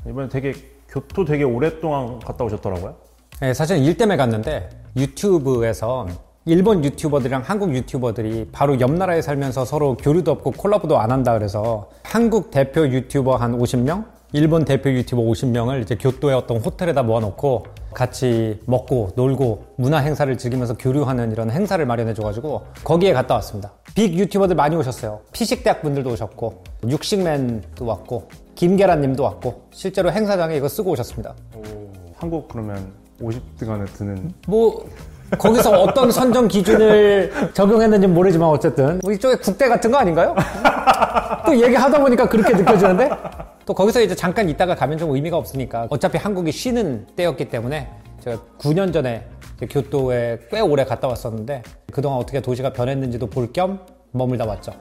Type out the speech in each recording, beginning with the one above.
이번에 교토 되게 오랫동안 갔다 오셨더라고요. 네, 사실은 일 때문에 갔는데 유튜브에서 일본 유튜버들이랑 한국 유튜버들이 바로 옆 나라에 살면서 서로 교류도 없고 콜라보도 안 한다 그래서 한국 대표 유튜버 한 50명, 일본 대표 유튜버 50명을 이제 교토의 어떤 호텔에다 모아놓고 같이 먹고 놀고 문화 행사를 즐기면서 교류하는 이런 행사를 마련해줘가지고 거기에 갔다 왔습니다. 빅 유튜버들 많이 오셨어요. 피식대학 분들도 오셨고 육식맨도 왔고 김계란님도 왔고 실제로 행사장에 이거 쓰고 오셨습니다. 한국 그러면 50등 안에 드는 거기서 어떤 선정 기준을 적용했는지 모르지만 어쨌든 이쪽에 국대 같은 거 아닌가요? 또 얘기하다 보니까 그렇게 느껴지는데 또 거기서 이제 잠깐 있다가 가면 좀 의미가 없으니까 어차피 한국이 쉬는 때였기 때문에 제가 9년 전에 교토에 꽤 오래 갔다 왔었는데 그동안 어떻게 도시가 변했는지도 볼 겸 머물다 왔죠.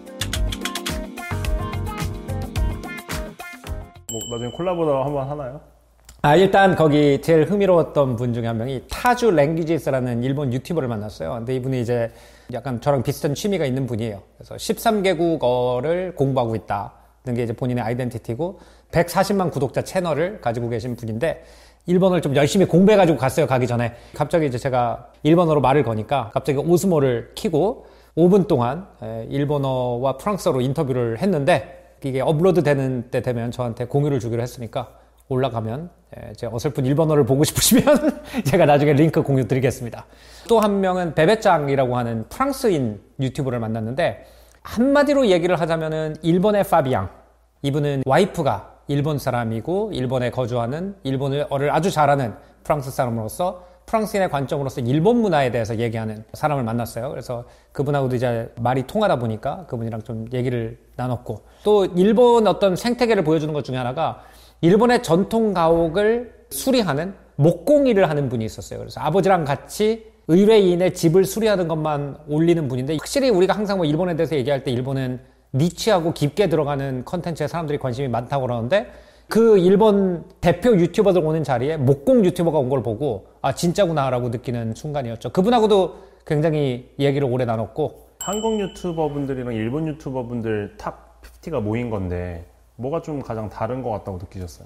나중에 콜라보도 한번 하나요? 일단 거기 제일 흥미로웠던 분 중에 한 명이 타주 랭귀지스라는 일본 유튜버를 만났어요. 근데 이분이 이제 약간 저랑 비슷한 취미가 있는 분이에요. 그래서 13개국어를 공부하고 있다는 게 이제 본인의 아이덴티티고 140만 구독자 채널을 가지고 계신 분인데 일본어를 좀 열심히 공부해가지고 갔어요. 가기 전에. 갑자기 이제 제가 일본어로 말을 거니까 갑자기 오스모를 켜고 5분 동안 일본어와 프랑스어로 인터뷰를 했는데 이게 업로드 되는 때 되면 저한테 공유를 주기로 했으니까 올라가면 제 어설픈 일본어를 보고 싶으시면 제가 나중에 링크 공유 드리겠습니다. 또 한 명은 베베짱이라고 하는 프랑스인 유튜버를 만났는데 한마디로 얘기를 하자면은 일본의 파비앙. 이분은 와이프가 일본 사람이고 일본에 거주하는 일본어를 아주 잘하는 프랑스 사람으로서 프랑스인의 관점으로서 일본 문화에 대해서 얘기하는 사람을 만났어요. 그래서 그분하고도 이제 말이 통하다 보니까 그분이랑 좀 얘기를 나눴고 또 일본 어떤 생태계를 보여주는 것 중에 하나가 일본의 전통 가옥을 수리하는 목공일을 하는 분이 있었어요. 그래서 아버지랑 같이 의뢰인의 집을 수리하는 것만 올리는 분인데 확실히 우리가 항상 뭐 일본에 대해서 얘기할 때 일본은 니치하고 깊게 들어가는 컨텐츠에 사람들이 관심이 많다고 그러는데 그 일본 대표 유튜버들 오는 자리에 목공 유튜버가 온 걸 보고 진짜구나 라고 느끼는 순간이었죠. 그분하고도 굉장히 얘기를 오래 나눴고 한국 유튜버분들이랑 일본 유튜버분들 탑 50가 모인 건데 뭐가 좀 가장 다른 것 같다고 느끼셨어요?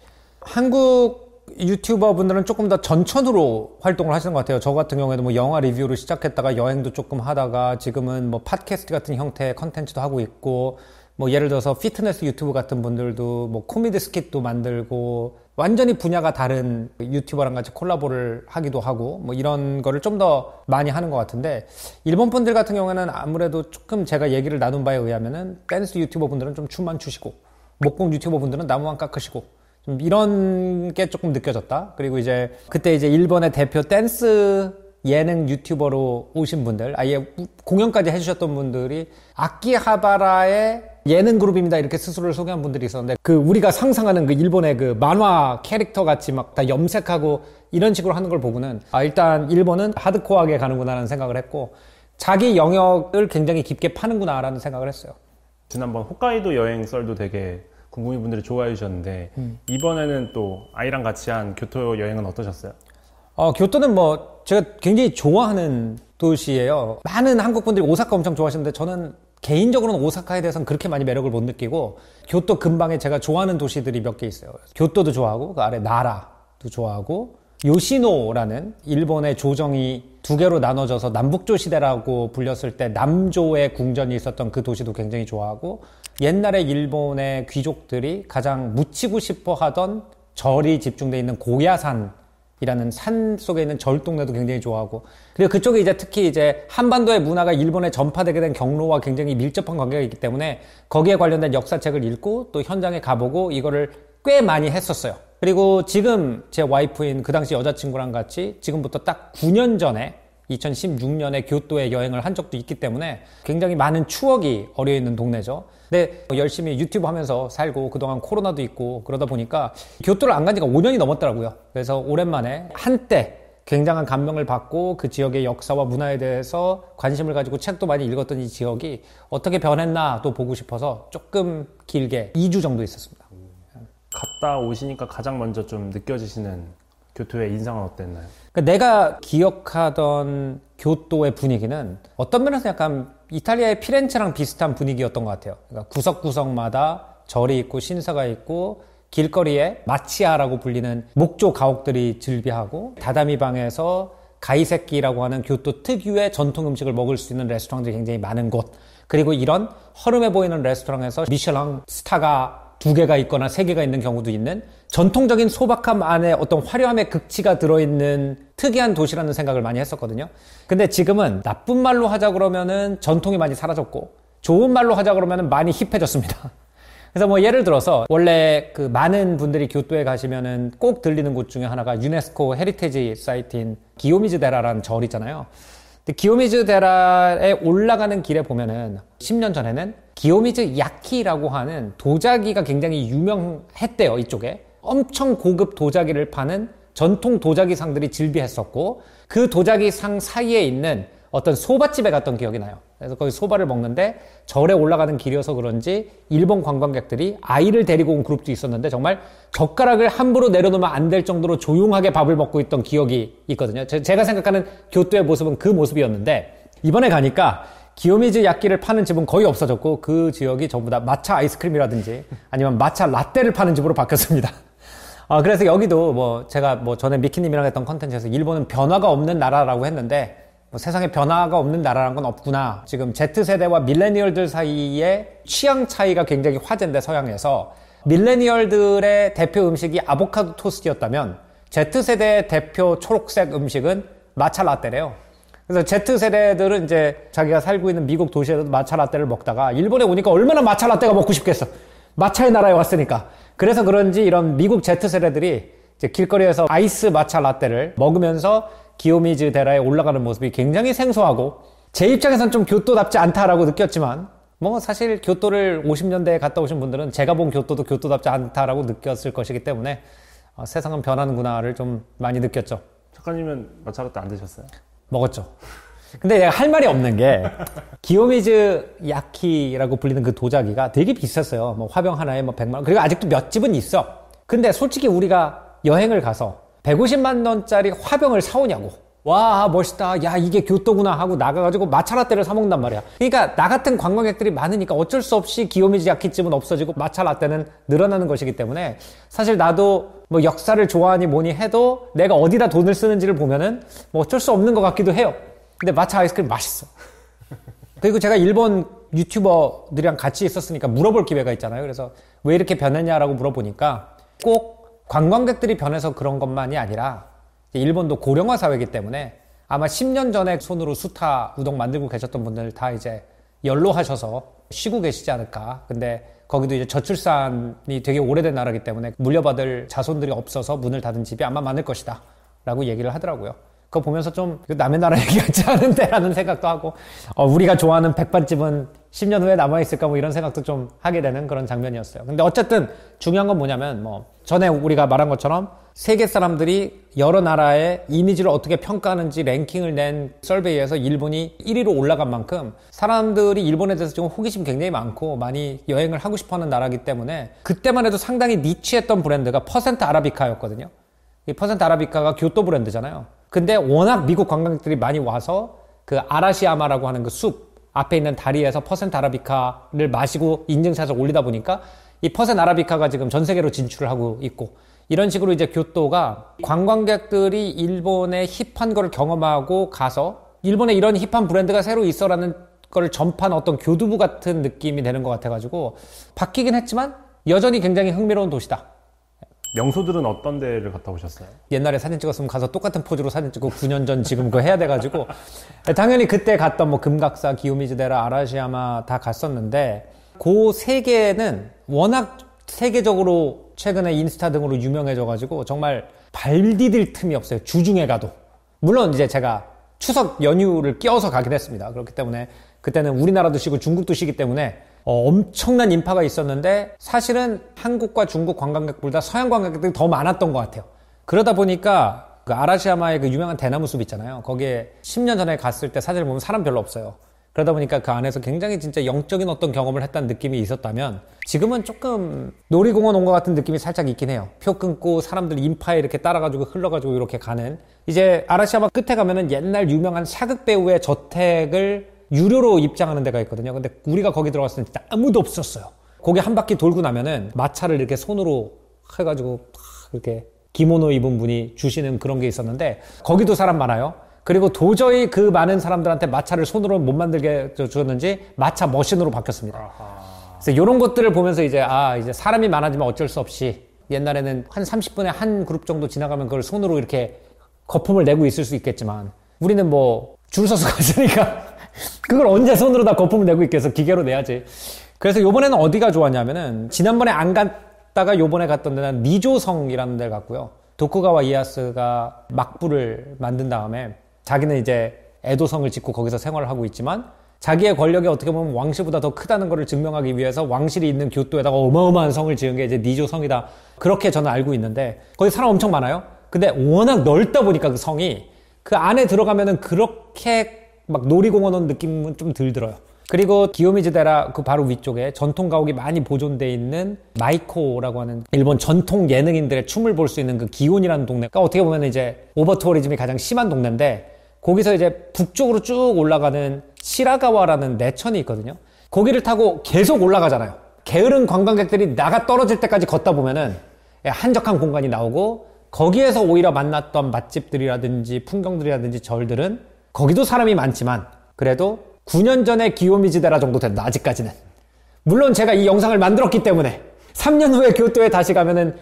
한국 유튜버 분들은 조금 더 전천후로 활동을 하시는 것 같아요. 저 같은 경우에도 뭐 영화 리뷰로 시작했다가 여행도 조금 하다가 지금은 뭐 팟캐스트 같은 형태의 컨텐츠도 하고 있고 뭐 예를 들어서 피트니스 유튜브 같은 분들도 뭐 코미디 스킷도 만들고 완전히 분야가 다른 유튜버랑 같이 콜라보를 하기도 하고 뭐 이런 거를 좀 더 많이 하는 것 같은데 일본 분들 같은 경우에는 아무래도 조금 제가 얘기를 나눈 바에 의하면은 댄스 유튜버 분들은 좀 춤만 추시고 목공 유튜버 분들은 나무만 깎으시고 좀 이런 게 조금 느껴졌다. 그리고 이제 그때 이제 일본의 대표 댄스 예능 유튜버로 오신 분들 아예 공연까지 해주셨던 분들이 아키하바라의 예능 그룹입니다 이렇게 스스로를 소개한 분들이 있었는데 그 우리가 상상하는 그 일본의 그 만화 캐릭터 같이 막 다 염색하고 이런 식으로 하는 걸 보고는 일단 일본은 하드코어하게 가는구나라는 생각을 했고 자기 영역을 굉장히 깊게 파는구나라는 생각을 했어요. 지난번 홋카이도 여행 썰도 되게 궁금해분들이 좋아해 주셨는데 이번에는 또 아이랑 같이 한 교토 여행은 어떠셨어요? 교토는 뭐 제가 굉장히 좋아하는 도시예요. 많은 한국 분들이 오사카 엄청 좋아하시는데 저는 개인적으로는 오사카에 대해서는 그렇게 많이 매력을 못 느끼고 교토 근방에 제가 좋아하는 도시들이 몇 개 있어요. 교토도 좋아하고 그 아래 나라도 좋아하고 요시노라는 일본의 조정이 두 개로 나눠져서 남북조 시대라고 불렸을 때 남조의 궁전이 있었던 그 도시도 굉장히 좋아하고 옛날에 일본의 귀족들이 가장 묻히고 싶어 하던 절이 집중되어 있는 고야산이라는 산 속에 있는 절 동네도 굉장히 좋아하고 그리고 그쪽에 이제 특히 이제 한반도의 문화가 일본에 전파되게 된 경로와 굉장히 밀접한 관계가 있기 때문에 거기에 관련된 역사책을 읽고 또 현장에 가보고 이거를 꽤 많이 했었어요. 그리고 지금 제 와이프인 그 당시 여자친구랑 같이 지금부터 딱 9년 전에 2016년에 교토에 여행을 한 적도 있기 때문에 굉장히 많은 추억이 어려있는 동네죠. 근데 열심히 유튜브 하면서 살고 그동안 코로나도 있고 그러다 보니까 교토를 안 간 지가 5년이 넘었더라고요. 그래서 오랜만에 한때 굉장한 감명을 받고 그 지역의 역사와 문화에 대해서 관심을 가지고 책도 많이 읽었던 이 지역이 어떻게 변했나 또 보고 싶어서 조금 길게 2주 정도 있었습니다. 갔다 오시니까 가장 먼저 좀 느껴지시는 교토의 인상은 어땠나요? 그러니까 내가 기억하던 교토의 분위기는 어떤 면에서 약간 이탈리아의 피렌체랑 비슷한 분위기였던 것 같아요. 그러니까 구석구석마다 절이 있고 신사가 있고 길거리에 마치아라고 불리는 목조 가옥들이 즐비하고 다다미 방에서 가이세키라고 하는 교토 특유의 전통 음식을 먹을 수 있는 레스토랑들이 굉장히 많은 곳, 그리고 이런 허름해 보이는 레스토랑에서 미슐랭 스타가 2개가 있거나 3개가 있는 경우도 있는 전통적인 소박함 안에 어떤 화려함의 극치가 들어있는 특이한 도시라는 생각을 많이 했었거든요. 근데 지금은 나쁜 말로 하자 그러면은 전통이 많이 사라졌고 좋은 말로 하자 그러면은 많이 힙해졌습니다. 그래서 뭐 예를 들어서 원래 그 많은 분들이 교토에 가시면은 꼭 들리는 곳 중에 하나가 유네스코 헤리테지 사이트인 기요미즈 데라라는 절 있잖아요. 근데 기요미즈 데라에 올라가는 길에 보면은 10년 전에는 기요미즈 야키라고 하는 도자기가 굉장히 유명했대요, 이쪽에. 엄청 고급 도자기를 파는 전통 도자기 상들이 즐비했었고 그 도자기 상 사이에 있는 어떤 소바집에 갔던 기억이 나요. 그래서 거기 소바를 먹는데 절에 올라가는 길이어서 그런지 일본 관광객들이 아이를 데리고 온 그룹도 있었는데 정말 젓가락을 함부로 내려놓으면 안 될 정도로 조용하게 밥을 먹고 있던 기억이 있거든요. 제가 생각하는 교토의 모습은 그 모습이었는데 이번에 가니까 기요미즈 야끼를 파는 집은 거의 없어졌고 그 지역이 전부 다 마차 아이스크림이라든지 아니면 마차 라떼를 파는 집으로 바뀌었습니다. 그래서 여기도 제가 전에 미키님이랑 했던 컨텐츠에서 일본은 변화가 없는 나라라고 했는데 세상에 변화가 없는 나라란 건 없구나. 지금 Z세대와 밀레니얼들 사이에 취향 차이가 굉장히 화제인데 서양에서 밀레니얼들의 대표 음식이 아보카도 토스트였다면 Z세대의 대표 초록색 음식은 마차 라떼래요. 그래서 Z세대들은 이제 자기가 살고 있는 미국 도시에서도 마차 라떼를 먹다가 일본에 오니까 얼마나 마차 라떼가 먹고 싶겠어. 마차의 나라에 왔으니까. 그래서 그런지 이런 미국 Z세대들이 이제 길거리에서 아이스 마차 라떼를 먹으면서 기요미즈 데라에 올라가는 모습이 굉장히 생소하고 제 입장에선 좀 교토답지 않다라고 느꼈지만 사실 교토를 50년대에 갔다 오신 분들은 제가 본 교토도 교토답지 않다라고 느꼈을 것이기 때문에 세상은 변하는구나를 좀 많이 느꼈죠. 작가님은 마차라떼 안 드셨어요? 먹었죠. 근데 내가 할 말이 없는 게 기요미즈 야키라고 불리는 그 도자기가 되게 비쌌어요. 화병 하나에 100만 원. 그리고 아직도 몇 집은 있어. 근데 솔직히 우리가 여행을 가서 150만 원짜리 화병을 사오냐고. 와, 멋있다. 야, 이게 교토구나 하고 나가가지고 마차라떼를 사먹는단 말이야. 그러니까 나 같은 관광객들이 많으니까 어쩔 수 없이 기요미즈 야키집은 없어지고 마차라떼는 늘어나는 것이기 때문에 사실 나도 역사를 좋아하니 뭐니 해도 내가 어디다 돈을 쓰는지를 보면은 어쩔 수 없는 것 같기도 해요. 근데 마차 아이스크림 맛있어. 그리고 제가 일본 유튜버들이랑 같이 있었으니까 물어볼 기회가 있잖아요. 그래서 왜 이렇게 변했냐라고 물어보니까 꼭 관광객들이 변해서 그런 것만이 아니라 일본도 고령화 사회이기 때문에 아마 10년 전에 손으로 수타 우동 만들고 계셨던 분들 다 이제 연로하셔서 쉬고 계시지 않을까. 근데 거기도 이제 저출산이 되게 오래된 나라이기 때문에 물려받을 자손들이 없어서 문을 닫은 집이 아마 많을 것이다 라고 얘기를 하더라고요. 그거 보면서 좀 남의 나라 얘기 같지 않은데 라는 생각도 하고 우리가 좋아하는 백반집은 10년 후에 남아있을까 이런 생각도 좀 하게 되는 그런 장면이었어요. 근데 어쨌든 중요한 건 뭐냐면 전에 우리가 말한 것처럼 세계 사람들이 여러 나라의 이미지를 어떻게 평가하는지 랭킹을 낸 서베이에서 일본이 1위로 올라간 만큼 사람들이 일본에 대해서 좀 호기심이 굉장히 많고 많이 여행을 하고 싶어하는 나라이기 때문에 그때만 해도 상당히 니치했던 브랜드가 퍼센트 아라비카였거든요. 이 퍼센트 아라비카가 교토 브랜드잖아요. 근데 워낙 미국 관광객들이 많이 와서 그 아라시야마라고 하는 그 숲 앞에 있는 다리에서 퍼센트 아라비카를 마시고 인증샷을 올리다 보니까 이 퍼센트 아라비카가 지금 전 세계로 진출을 하고 있고 이런 식으로 이제 교토가 관광객들이 일본의 힙한 거를 경험하고 가서 일본에 이런 힙한 브랜드가 새로 있어라는 걸 전파한 어떤 교두부 같은 느낌이 되는 것 같아가지고 바뀌긴 했지만 여전히 굉장히 흥미로운 도시다. 명소들은 어떤 데를 갔다 오셨어요? 옛날에 사진 찍었으면 가서 똑같은 포즈로 사진 찍고 9년 전 지금 그거 해야 돼가지고 당연히 그때 갔던 금각사, 기요미즈데라, 아라시야마 다 갔었는데 그 세 개는 워낙 세계적으로 최근에 인스타 등으로 유명해져가지고 정말 발 디딜 틈이 없어요. 주중에 가도. 물론 이제 제가 추석 연휴를 끼워서 가긴 했습니다. 그렇기 때문에 그때는 우리나라도 쉬고 중국도 쉬기 때문에 엄청난 인파가 있었는데 사실은 한국과 중국 관광객보다 서양 관광객들이 더 많았던 것 같아요. 그러다 보니까 그 아라시야마의 그 유명한 대나무 숲 있잖아요. 거기에 10년 전에 갔을 때 사진을 보면 사람 별로 없어요. 그러다 보니까 그 안에서 굉장히 진짜 영적인 어떤 경험을 했다는 느낌이 있었다면 지금은 조금 놀이공원 온 것 같은 느낌이 살짝 있긴 해요. 표 끊고 사람들 인파에 이렇게 따라가지고 흘러가지고 이렇게 가는 이제 아라시야마 끝에 가면은 옛날 유명한 사극 배우의 저택을 유료로 입장하는 데가 있거든요. 근데 우리가 거기 들어갔을 때 진짜 아무도 없었어요. 거기 한 바퀴 돌고 나면은 마차를 이렇게 손으로 해가지고 이렇게 기모노 입은 분이 주시는 그런 게 있었는데 거기도 사람 많아요. 그리고 도저히 그 많은 사람들한테 마차를 손으로 못 만들게 주었는지 마차 머신으로 바뀌었습니다. 그래서 이런 것들을 보면서 이제 이제 사람이 많아지면 어쩔 수 없이 옛날에는 한 30분에 한 그룹 정도 지나가면 그걸 손으로 이렇게 거품을 내고 있을 수 있겠지만 우리는 뭐 줄 서서 갔으니까 그걸 언제 손으로 다 거품을 내고 있겠어. 기계로 내야지. 그래서 요번에는 어디가 좋았냐면은 지난번에 안 갔다가 요번에 갔던 데는 니조성이라는 데를 갔고요. 도쿠가와 이에야스가 막부를 만든 다음에 자기는 이제 에도성을 짓고 거기서 생활을 하고 있지만 자기의 권력이 어떻게 보면 왕실보다 더 크다는 것을 증명하기 위해서 왕실이 있는 교토에다가 어마어마한 성을 지은 게 이제 니조성이다. 그렇게 저는 알고 있는데 거기 사람 엄청 많아요. 근데 워낙 넓다 보니까 그 성이 그 안에 들어가면은 그렇게 막 놀이공원 온 느낌은 좀 덜 들어요. 그리고 기요미즈데라 그 바로 위쪽에 전통 가옥이 많이 보존돼 있는 마이코라고 하는 일본 전통 예능인들의 춤을 볼 수 있는 그 기온이라는 동네가 어떻게 보면 이제 오버 투어리즘이 가장 심한 동네인데 거기서 이제 북쪽으로 쭉 올라가는 시라가와라는 내천이 있거든요. 거기를 타고 계속 올라가잖아요. 게으른 관광객들이 나가 떨어질 때까지 걷다 보면은 한적한 공간이 나오고 거기에서 오히려 만났던 맛집들이라든지 풍경들이라든지 절들은 거기도 사람이 많지만 그래도 9년 전에 기요미즈데라 정도 된다. 아직까지는. 물론 제가 이 영상을 만들었기 때문에 3년 후에 교토에 다시 가면은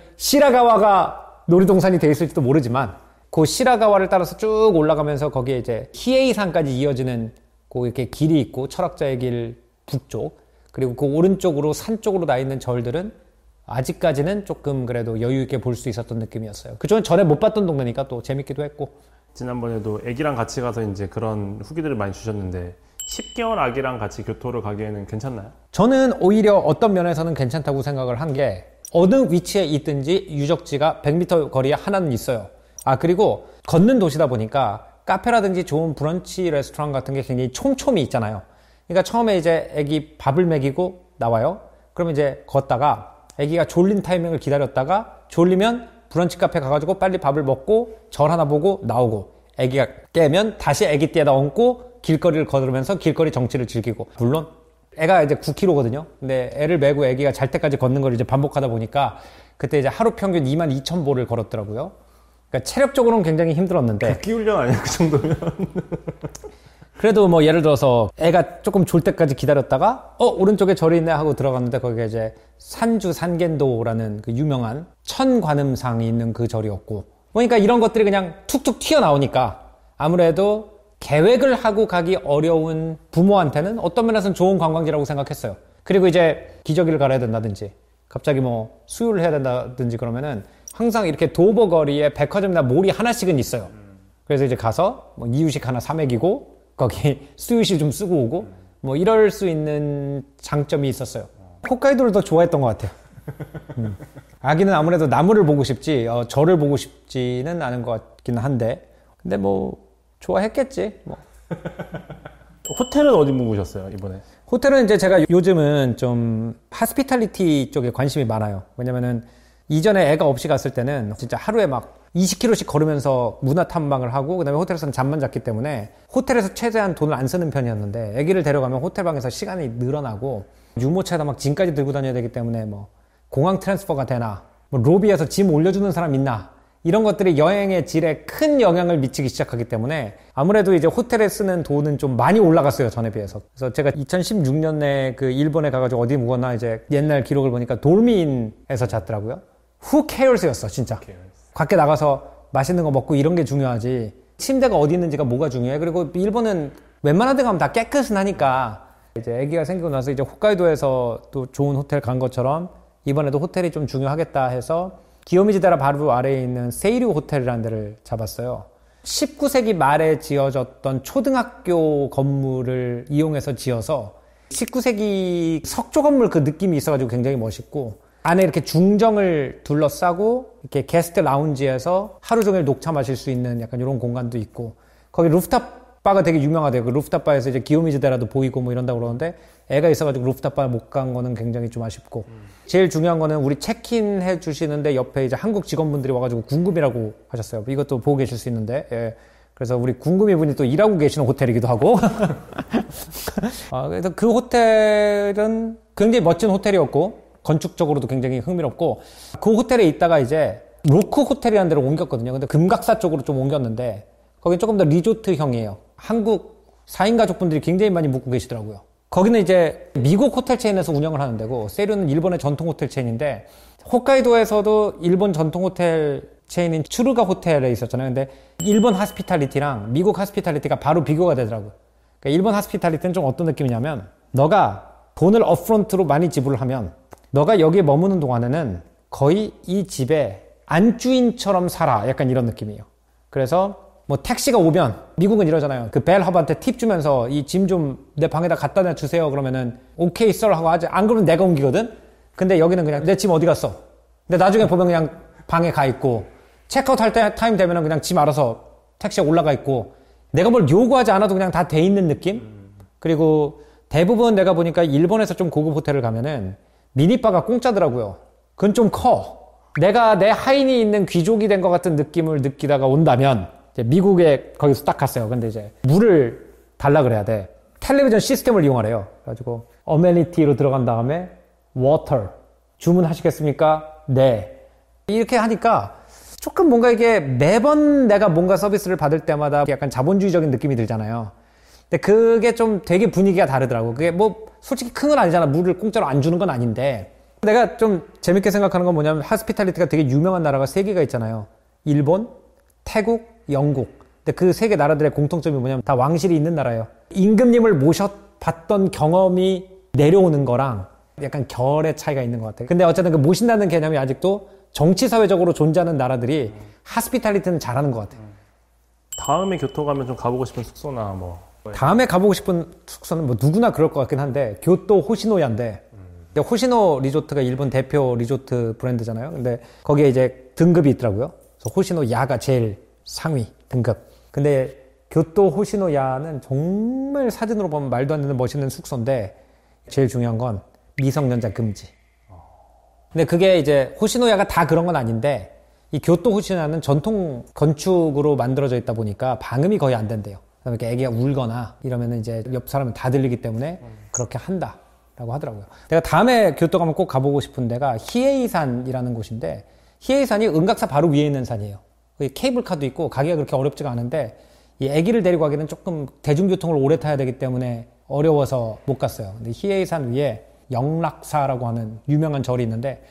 시라가와가 놀이동산이 돼 있을지도 모르지만 그 시라가와를 따라서 쭉 올라가면서 거기에 이제 히에이산까지 이어지는 그 이렇게 길이 있고 철학자의 길 북쪽 그리고 그 오른쪽으로 산 쪽으로 나 있는 절들은 아직까지는 조금 그래도 여유 있게 볼 수 있었던 느낌이었어요. 그쪽은 전에 못 봤던 동네니까 또 재밌기도 했고. 지난번에도 애기랑 같이 가서 이제 그런 후기들을 많이 주셨는데 10개월 아기랑 같이 교토를 가기에는 괜찮나요? 저는 오히려 어떤 면에서는 괜찮다고 생각을 한 게 어느 위치에 있든지 유적지가 100m 거리에 하나는 있어요. 그리고 걷는 도시다 보니까 카페라든지 좋은 브런치 레스토랑 같은 게 굉장히 촘촘히 있잖아요. 그러니까 처음에 이제 애기 밥을 먹이고 나와요. 그러면 이제 걷다가 애기가 졸린 타이밍을 기다렸다가 졸리면 브런치 카페 가가지고 빨리 밥을 먹고 절 하나 보고 나오고 애기가 깨면 다시 애기 띠에다 얹고 길거리를 걸으면서 길거리 정치를 즐기고 물론 애가 이제 9kg거든요. 근데 애를 메고 애기가 잘 때까지 걷는 걸 이제 반복하다 보니까 그때 이제 하루 평균 22,000보를 걸었더라고요. 그러니까 체력적으로는 굉장히 힘들었는데 걷기 훈련 아니야 그 정도면? 그래도 뭐 예를 들어서 애가 조금 졸 때까지 기다렸다가 오른쪽에 절이 있네 하고 들어갔는데 거기가 이제 산주 산겐도라는 그 유명한 천관음상이 있는 그 절이었고 그러니까 이런 것들이 그냥 툭툭 튀어나오니까 아무래도 계획을 하고 가기 어려운 부모한테는 어떤 면에서는 좋은 관광지라고 생각했어요. 그리고 이제 기저귀를 갈아야 된다든지 갑자기 뭐 수유를 해야 된다든지 그러면은 항상 이렇게 도보 거리에 백화점이나 몰이 하나씩은 있어요. 그래서 이제 가서 뭐 이유식 하나 사 먹이고 거기 수유실 좀 쓰고 오고 뭐 이럴 수 있는 장점이 있었어요. 홋카이도를 더 좋아했던 것 같아요. 아기는 아무래도 나무를 보고 싶지 절을 보고 싶지는 않은 것 같긴 한데 근데 뭐 좋아했겠지 뭐. 호텔은 어디 묵으셨어요 이번에? 호텔은 이제 제가 요즘은 좀 하스피탈리티 쪽에 관심이 많아요. 왜냐면은 이전에 애가 없이 갔을 때는 진짜 하루에 막 20km씩 걸으면서 문화 탐방을 하고 그다음에 호텔에서는 잠만 잤기 때문에 호텔에서 최대한 돈을 안 쓰는 편이었는데 아기를 데려가면 호텔방에서 시간이 늘어나고 유모차에다 막 짐까지 들고 다녀야 되기 때문에 뭐 공항 트랜스퍼가 되나 뭐 로비에서 짐 올려주는 사람 있나 이런 것들이 여행의 질에 큰 영향을 미치기 시작하기 때문에 아무래도 이제 호텔에 쓰는 돈은 좀 많이 올라갔어요 전에 비해서. 그래서 제가 2016년에 그 일본에 가가지고 어디 묵었나 이제 옛날 기록을 보니까 돌미인에서 잤더라고요. Who cares였어 진짜. 밖에 나가서 맛있는 거 먹고 이런 게 중요하지 침대가 어디 있는지가 뭐가 중요해. 그리고 일본은 웬만한 데 가면 다 깨끗은 하니까 이제 아기가 생기고 나서 이제 홋카이도에서 또 좋은 호텔 간 것처럼 이번에도 호텔이 좀 중요하겠다 해서 기요미즈데라 바로 아래에 있는 세이류 호텔이라는 데를 잡았어요. 19세기 말에 지어졌던 초등학교 건물을 이용해서 지어서 19세기 석조 건물 그 느낌이 있어가지고 굉장히 멋있고 안에 이렇게 중정을 둘러싸고 이렇게 게스트 라운지에서 하루 종일 녹차 마실 수 있는 약간 이런 공간도 있고 거기 루프탑 바가 되게 유명하대요. 그 루프탑 바에서 이제 기요미즈데라도 보이고 뭐 이런다고 그러는데 애가 있어가지고 루프탑 바 못 간 거는 굉장히 좀 아쉽고 제일 중요한 거는 우리 체크인 해 주시는데 옆에 이제 한국 직원분들이 와가지고 궁금이라고 하셨어요. 이것도 보고 계실 수 있는데 예. 그래서 우리 궁금이 분이 또 일하고 계시는 호텔이기도 하고 그래서 그 호텔은 굉장히 멋진 호텔이었고 건축적으로도 굉장히 흥미롭고, 그 호텔에 있다가 이제 로크 호텔이라는 데로 옮겼거든요. 근데 금각사 쪽으로 좀 옮겼는데 거긴 조금 더 리조트형이에요. 한국 4인 가족분들이 굉장히 많이 묵고 계시더라고요. 거기는 이제 미국 호텔 체인에서 운영을 하는 데고, 세류는 일본의 전통 호텔 체인인데, 홋카이도에서도 일본 전통 호텔 체인인 추르가 호텔에 있었잖아요. 근데 일본 하스피탈리티랑 미국 하스피탈리티가 바로 비교가 되더라고요. 그러니까 일본 하스피탈리티는 좀 어떤 느낌이냐면, 너가 돈을 업프론트로 많이 지불을 하면 너가 여기에 머무는 동안에는 거의 이 집에 안주인처럼 살아. 약간 이런 느낌이에요. 그래서 뭐 택시가 오면, 미국은 이러잖아요. 그 벨허브한테 팁 주면서 이 짐 좀 내 방에다 갖다 주세요. 그러면은 오케이 sir 하고 하지. 안 그러면 내가 옮기거든. 근데 여기는 그냥 내 짐 어디 갔어? 근데 나중에 보면 그냥 방에 가 있고, 체크아웃 할 때 타임 되면은 그냥 짐 알아서 택시에 올라가 있고, 내가 뭘 요구하지 않아도 그냥 다 돼 있는 느낌? 그리고 대부분 내가 보니까 일본에서 좀 고급 호텔을 가면은 미니바가 공짜더라고요. 그건 좀 커. 내가 내 하인이 있는 귀족이 된 것 같은 느낌을 느끼다가 온다면, 이제 미국에 거기서 딱 갔어요. 근데 이제 물을 달라 그래야 돼. 텔레비전 시스템을 이용하래요. 그래가지고 어메니티로 들어간 다음에 water 주문하시겠습니까? 네. 이렇게 하니까 조금 뭔가 이게 매번 내가 뭔가 서비스를 받을 때마다 약간 자본주의적인 느낌이 들잖아요. 근데 그게 좀 되게 분위기가 다르더라고. 그게 뭐 솔직히 큰 건 아니잖아. 물을 공짜로 안 주는 건 아닌데. 내가 좀 재밌게 생각하는 건 뭐냐면, 하스피탈리티가 되게 유명한 나라가 3개가 있잖아요. 일본, 태국, 영국. 근데 그 3개 나라들의 공통점이 뭐냐면 다 왕실이 있는 나라예요. 임금님을 모셔봤던 경험이 내려오는 거랑 약간 결의 차이가 있는 것 같아요. 근데 어쨌든 그 모신다는 개념이 아직도 정치사회적으로 존재하는 나라들이 하스피탈리티는 잘하는 것 같아요. 다음에 교토 가면 좀 가보고 싶은 숙소나 뭐. 다음에 가보고 싶은 숙소는 뭐 누구나 그럴 것 같긴 한데, 교토 호시노야인데, 호시노 리조트가 일본 대표 리조트 브랜드잖아요. 근데 거기에 이제 등급이 있더라고요. 그래서 호시노야가 제일 상위 등급. 근데 교토 호시노야는 정말 사진으로 보면 말도 안 되는 멋있는 숙소인데, 제일 중요한 건 미성년자 금지. 근데 그게 이제 호시노야가 다 그런 건 아닌데, 이 교토 호시노야는 전통 건축으로 만들어져 있다 보니까 방음이 거의 안 된대요. 그러니까 애기가 울거나 이러면 이제 옆 사람은 다 들리기 때문에 그렇게 한다라고 하더라고요. 내가 다음에 교토 가면 꼭 가보고 싶은 데가 히에이산이라는 곳인데, 히에이산이 은각사 바로 위에 있는 산이에요. 케이블카도 있고 가기가 그렇게 어렵지가 않은데, 이 애기를 데리고 가기는 조금 대중교통을 오래 타야 되기 때문에 어려워서 못 갔어요. 근데 히에이산 위에 영락사라고 하는 유명한 절이 있는데,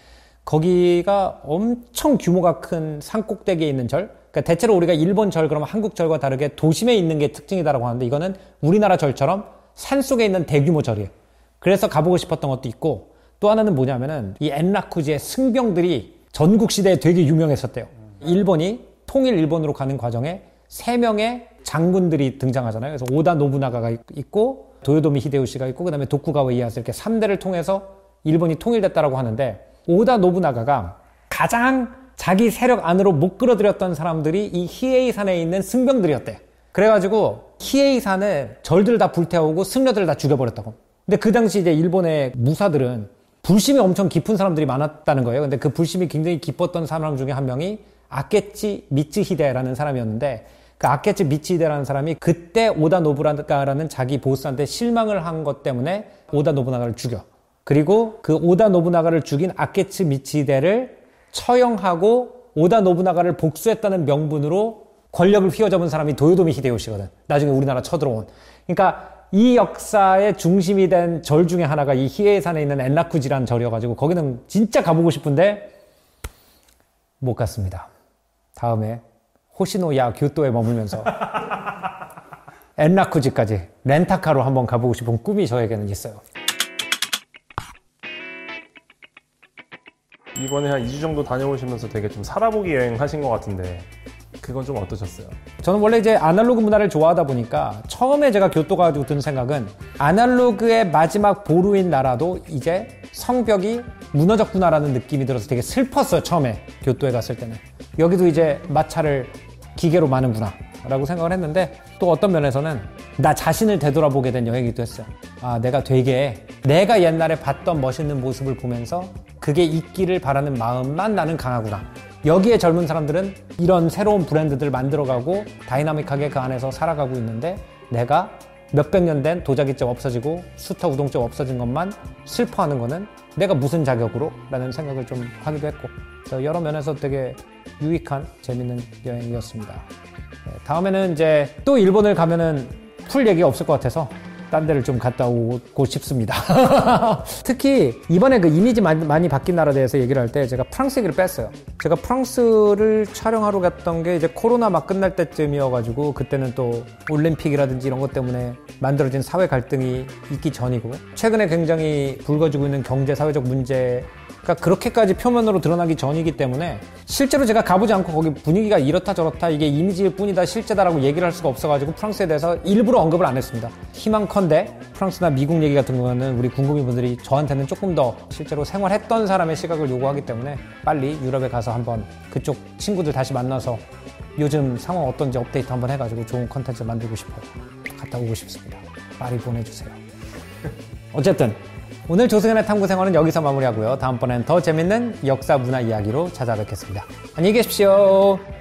거기가 엄청 규모가 큰 산꼭대기에 있는 절. 그러니까 대체로 우리가 일본 절 그러면 한국 절과 다르게 도심에 있는 게 특징이다라고 하는데, 이거는 우리나라 절처럼 산속에 있는 대규모 절이에요. 그래서 가보고 싶었던 것도 있고, 또 하나는 뭐냐면은 이 엔라쿠지의 승병들이 전국시대에 되게 유명했었대요. 일본이 통일 일본으로 가는 과정에 3명의 장군들이 등장하잖아요. 그래서 오다 노부나가가 있고, 도요토미 히데요시가 있고, 그 다음에 도쿠가와 이에야스, 이렇게 3대를 통해서 일본이 통일됐다라고 하는데, 오다 노부나가가 가장 자기 세력 안으로 못 끌어들였던 사람들이 이 히에이산에 있는 승병들이었대. 그래가지고 히에이산을 절들 다 불태우고 승려들을 다 죽여버렸다고. 근데 그 당시 이제 일본의 무사들은 불심이 엄청 깊은 사람들이 많았다는 거예요. 근데 그 불심이 굉장히 깊었던 사람 중에 한 명이 아케치 미츠히데라는 사람이었는데, 그 아케치 미츠히데라는 사람이 그때 오다 노부나가라는 자기 보스한테 실망을 한 것 때문에 오다 노부나가를 죽여. 그리고 그 오다 노부나가를 죽인 아케치 미츠히데를 처형하고 오다 노부나가를 복수했다는 명분으로 권력을 휘어잡은 사람이 도요토미 히데요시거든. 나중에 우리나라 쳐들어온. 그러니까 이 역사의 중심이 된 절 중에 하나가 이 히에이산에 있는 엔라쿠지라는 절이어가지고, 거기는 진짜 가보고 싶은데 못 갔습니다. 다음에 호시노야 교토에 머물면서 엔라쿠지까지 렌타카로 한번 가보고 싶은 꿈이 저에게는 있어요. 이번에 한 2주 정도 다녀오시면서 되게 좀 살아보기 여행 하신 것 같은데, 그건 좀 어떠셨어요? 저는 원래 이제 아날로그 문화를 좋아하다 보니까 처음에 제가 교토 가지고 든 생각은, 아날로그의 마지막 보루인 나라도 이제 성벽이 무너졌구나라는 느낌이 들어서 되게 슬펐어요. 처음에 교토에 갔을 때는. 여기도 이제 마차를 기계로 마는구나 라고 생각을 했는데, 또 어떤 면에서는 나 자신을 되돌아보게 된 여행이기도 했어요. 아, 내가 되게 내가 옛날에 봤던 멋있는 모습을 보면서 그게 있기를 바라는 마음만 나는 강하구나. 여기에 젊은 사람들은 이런 새로운 브랜드들 만들어가고 다이나믹하게 그 안에서 살아가고 있는데, 내가 몇백 년 된 도자기집 없어지고 수터 우동집 없어진 것만 슬퍼하는 거는 내가 무슨 자격으로? 라는 생각을 좀 하기도 했고, 그래서 여러 면에서 되게 유익한 재밌는 여행이었습니다. 네, 다음에는 이제 또 일본을 가면은 풀 얘기가 없을 것 같아서 딴 데를 좀 갔다 오고 싶습니다. 특히 이번에 그 이미지 많이 바뀐 나라에 대해서 얘기를 할 때 제가 프랑스 얘기를 뺐어요. 제가 프랑스를 촬영하러 갔던 게 이제 코로나 막 끝날 때쯤이어가지고 그때는 또 올림픽이라든지 이런 것 때문에 만들어진 사회 갈등이 있기 전이고 최근에 굉장히 불거지고 있는 경제 사회적 문제가 그렇게까지 표면으로 드러나기 전이기 때문에 실제로 제가 가보지 않고 거기 분위기가 이렇다 저렇다 이게 이미지일 뿐이다 실제다라고 얘기를 할 수가 없어가지고 프랑스에 대해서 일부러 언급을 안 했습니다. 희망컨대 프랑스나 미국 얘기 같은 거는 우리 궁금이분들이 저한테는 조금 더 실제로 생활했던 사람의 시각을 요구하기 때문에 빨리 유럽에 가서 한번 그쪽 친구들 다시 만나서 요즘 상황 어떤지 업데이트 한번 해가지고 좋은 컨텐츠 만들고 싶어요. 갔다 오고 싶습니다. 빨리 보내주세요. 어쨌든 오늘 조승현의 탐구생활은 여기서 마무리하고요. 다음번엔 더 재밌는 역사 문화 이야기로 찾아뵙겠습니다. 안녕히 계십시오.